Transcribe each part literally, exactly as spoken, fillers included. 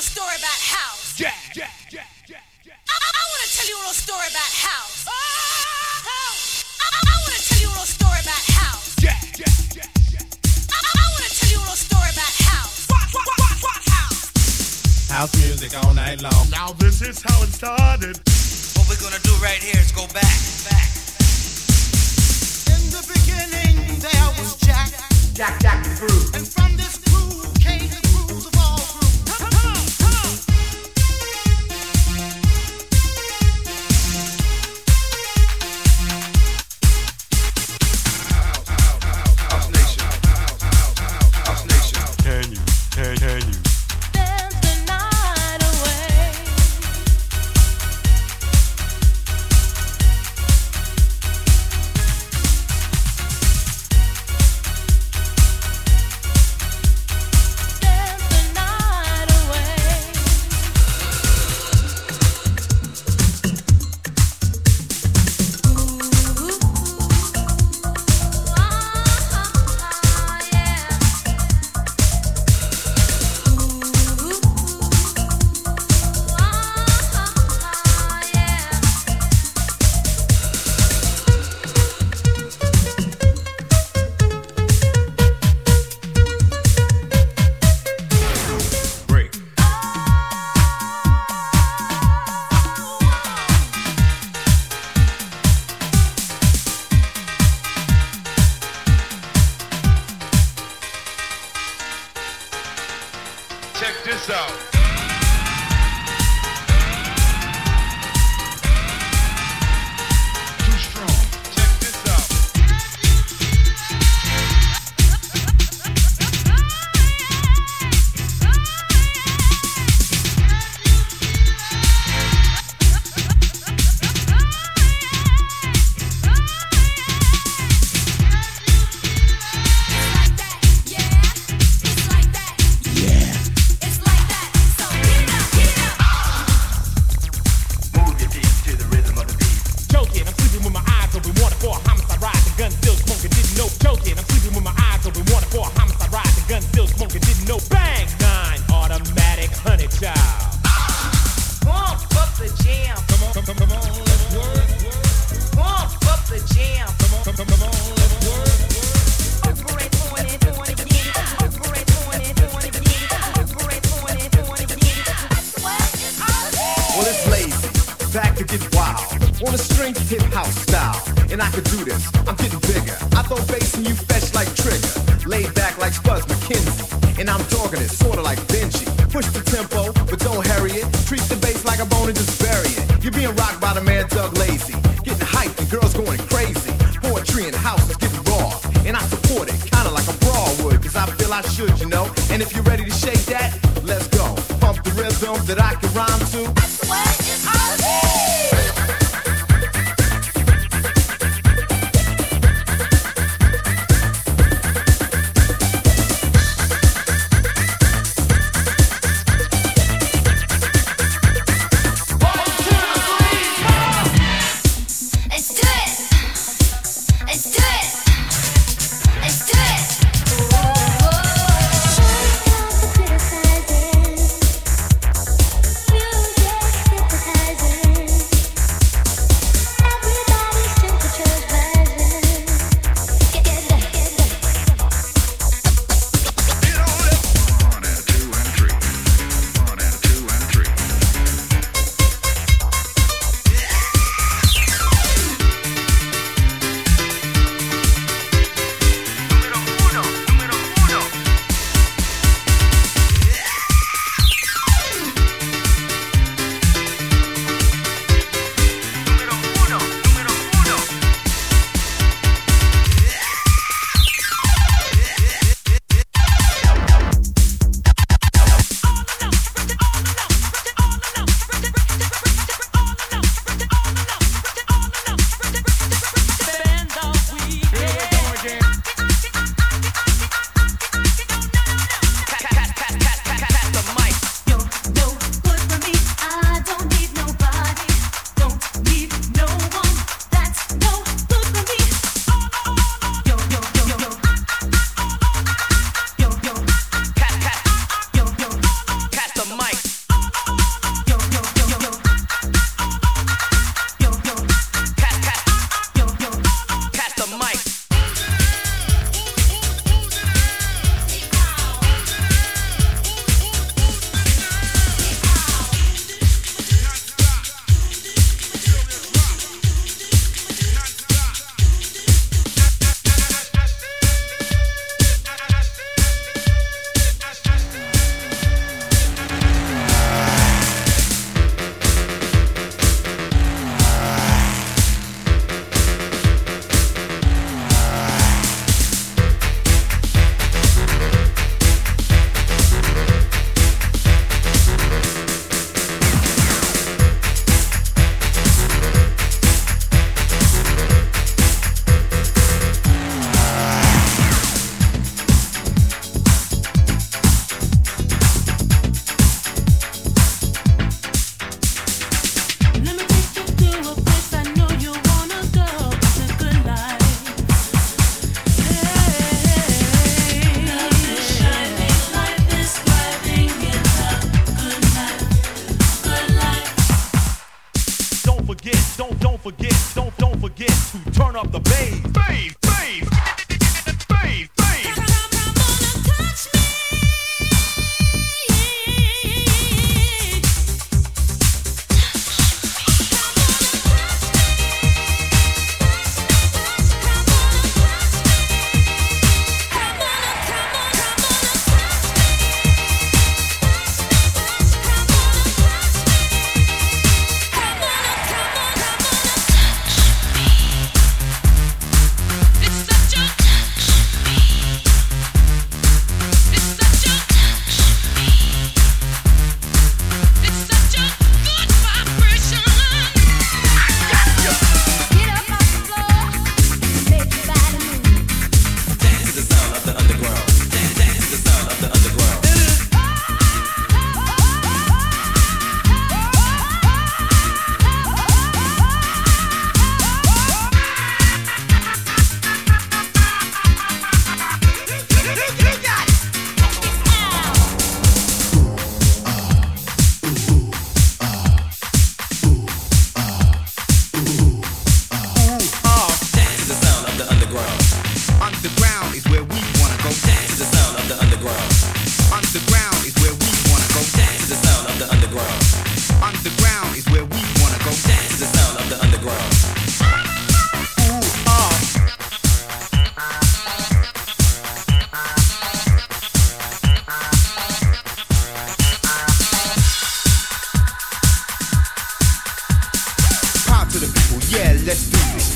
little story about house. Yeah, yeah, yeah, yeah, yeah. I, I want to tell you a little story about house. Oh, house. I, I want to tell you a little story about house. Yeah, yeah, yeah, yeah. I, I want to tell you a little story about house. What, what, what, what house? House music all night long. Now this is how it started. What we're gonna do right here is go back, back. In the beginning there was Jack. Jack, Jack the Groove. And from this groove came the grooves of all grooves. Come on, come on. House Nation. House Nation. Can you, can, can you? Dance the night away. Dance the night away. Ooh, ah, yeah. Break. Check this out. Too strong. Check this out. Move your feet to the rhythm of the beat. Joking, I'm sleeping with my eyes open, wanted for a homicide ride, the gun still smoking, didn't know. Joking, I'm sleeping with my eyes open, wanted for a homicide ride, the gun still smoking, didn't know. Bang, nine, automatic, honey child. Pump up the jam. Come on, come, come, come on, let's work. Pump up the jam. Come on, come, come, come on, let's work. Operate on it, on it, get it. Operate on it, on it, get it. Operate on it, on it, get it. What is all this? Well, it's lazy, back to get wild. On a string hip house style, and I could do this. I'm getting bigger. I throw bass and you fetch like Trigger. Laid back like Spuzz McKenzie, and I'm dogging it, sorta like Benji. Push the tempo, but don't hurry it. Treat the bass like a bone and just bury it. You're being rocked by the man Doug Lazy, getting hyped and girls going crazy. Poetry in the house is getting raw, and I support it, kinda like a brawl would, cause I feel I should, you know. And if you're ready to shake that, let's go. Pump the rhythm that I can rhyme to. What is all this? Let's do it. Let's do it. Let's do it. Music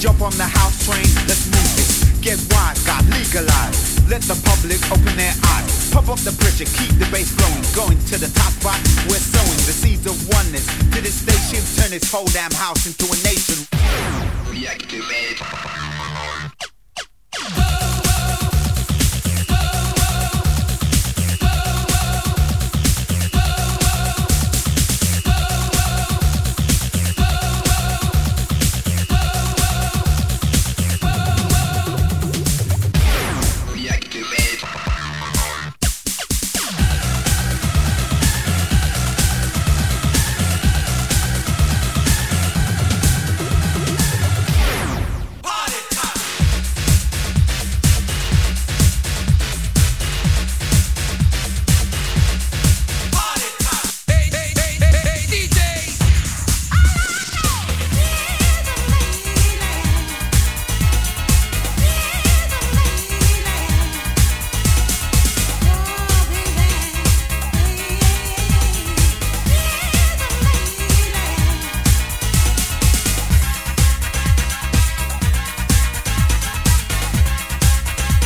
Jump on the house train, let's move it. Get wise, got legalized. Let the public open their eyes. Pump up the pressure, keep the bass flowing. Going to the top spot, we're sowing the seeds of oneness. To this station, turn this whole damn house into a nation. Reactivate.